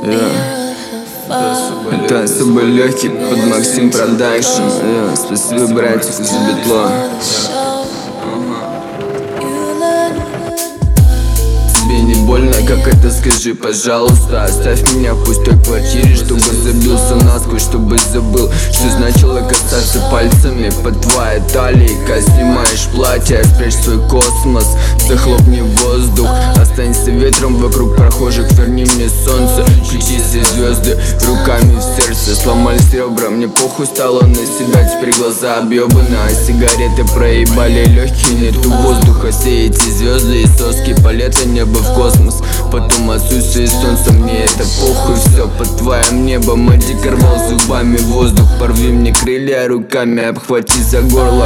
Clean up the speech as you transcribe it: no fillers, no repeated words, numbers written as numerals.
Это особо легкий под Максим Продакшн. Спасибо, братик, за битло. Тебе не больно, как это, скажи, пожалуйста. Оставь меня в пустой квартире, чтобы забился насквозь, чтобы забыл, что значило касаться пальцами по твоей талии. Когда снимаешь платье, спрячь свой космос, захлопни воздух, останься ветром вокруг прохожих, верни мне солнце, включи все звезды руками в сердце. Сломались ребра, мне похуй стало на себя, теперь глаза объебаны, а сигареты проебали легкие, нету воздуха. Все эти звезды и соски, полета неба в космос, потом отсутствие солнца, мне это похуй, все под твоим небом. Адик рвал зубами воздух, порви мне крылья руками, обхвати за горло.